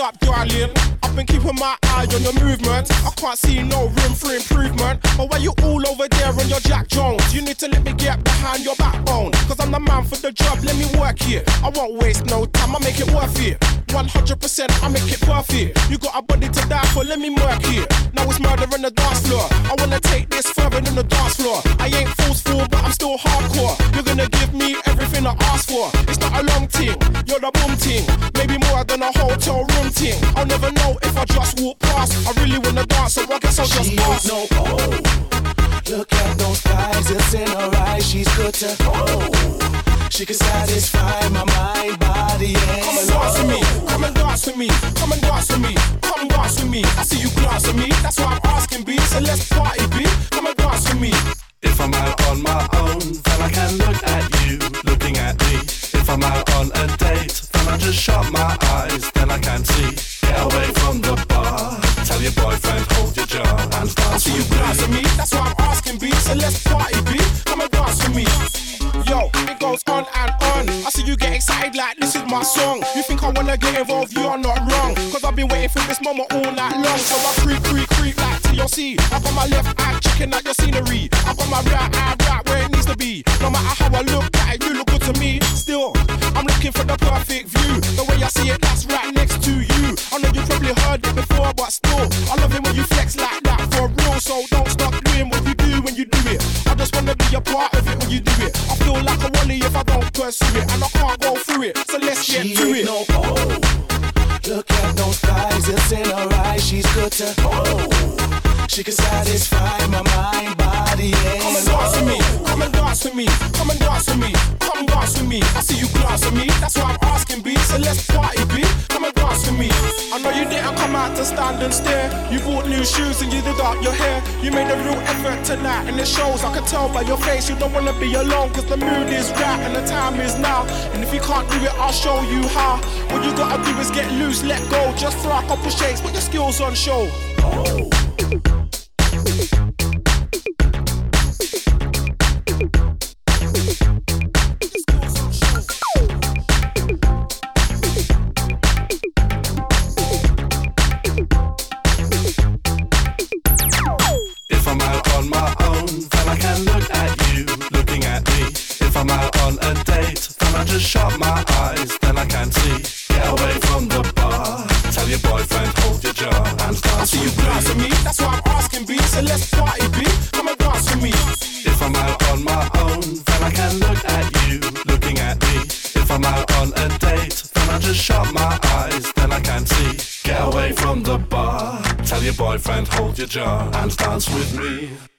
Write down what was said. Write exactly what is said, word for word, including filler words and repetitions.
up, darling? I've been keeping my eye on your movement. I can't see no room for improvement. But why you all over there on your Jack Jones? You need to let me get behind your backbone. Cause I'm the man for the job, let me work here. I won't waste no time, I make it worth it. one hundred percent, I make it perfect. You got a body to die for, let me work here. Now it's murder on the dance floor. I wanna take this further than the dance floor. I ain't forceful, but I'm still hardcore. You're gonna give me everything I ask for. It's not a long thing, you're the boom ting. Maybe more than a hotel room ting. I'll never know if I just walk past. I really wanna dance, so I guess I'll just she pass. No, oh, look at those eyes, it's in her eyes. She's good to oh. She can satisfy my mind, body, and come and dance with me, come and dance with me, come and dance with me, come dance with me. I see you glance at me, that's why I'm asking, B. So let's party, B. Come and dance with me. If I'm out on my own, then I can look at you, looking at me. If I'm out on a date, then I just shut my eyes, then I can see. Get away from the bar, tell your boyfriend, hold your jaw, and dance I see you glance at me, that's why I'm asking, B. So let's party, B. Come and dance with me. Yo, it goes on and on. I see you get excited like this is my song. You think I wanna get involved, you are not wrong. Cause I've been waiting for this moment all night long. So I creep, creep, creep like T L C. I got my left eye checking out your scenery. I got my right eye right where it needs to be. No matter how I look at it, you look good to me. Still, I'm looking for the perfect view. The way I see it, that's right next to you. I know you probably heard it before, but still, I love it when you flex like that for real. So don't stop doing what you do when you do it. I just wanna be a part of it when you do it. I feel like a wally if I don't pursue it, and I can't go through it. So let's get she to it. No, oh, look at those eyes, it's in her eyes. She's good to oh. She can satisfy my mind, body, and come and dance with me, come and dance with me, come and dance with me, come dance with me. I see you glance at me, that's why I'm asking, B. So let's party, B. Come and dance with me. I know you didn't come out to stand and stare. You bought new shoes and you did up your hair. You made a real effort tonight and it shows. I can tell by your face you don't wanna be alone. Cause the mood is right and the time is now. And if you can't do it, I'll show you how. What you gotta do is get loose, let go. Just throw a couple shakes, put your skills on show. Oh. If I'm out on my own, then I can look at you, looking at me. If I'm out on a date, then I just shut my eyes, then I can see. Get away from the bar, tell your boyfriend, hold your jaw, and dance. I see you glance at me, that's why I'm asking, B. So let's party, B. Come and dance with me. If I'm out on my own, then I can look at you, looking at me. If I'm out on a date, then I just shut my eyes, then I can see. Get away from the bar, tell your boyfriend, hold your jaw, and dance with me.